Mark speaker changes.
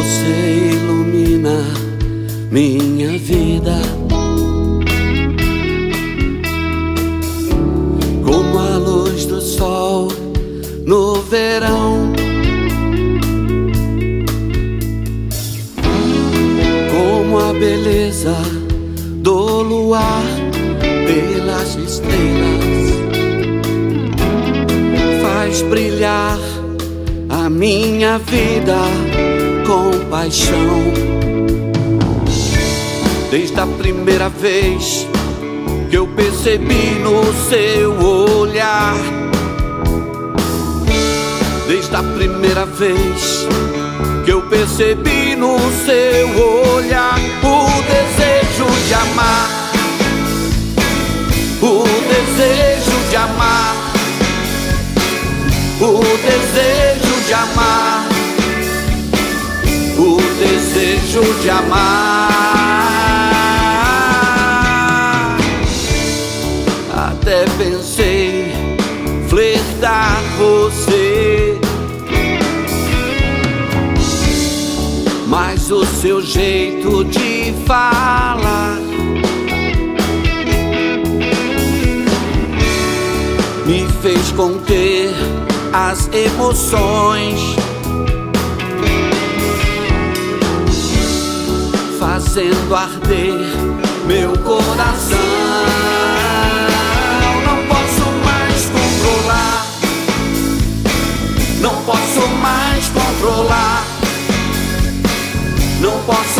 Speaker 1: Você ilumina minha vida como a luz do sol no verão, como a beleza do luar pelas estrelas faz brilhar a minha vida com paixão. Desde a primeira vez que eu percebi no seu olhar, desde a primeira vez que eu percebi no seu olhar o desejo de amar, o desejo de amar, o desejo de amar, o desejo de amar. Até pensei flertar você, mas o seu jeito de falar me fez conter as emoções, fazendo arder meu coração. Não posso mais controlar, não posso mais controlar, não posso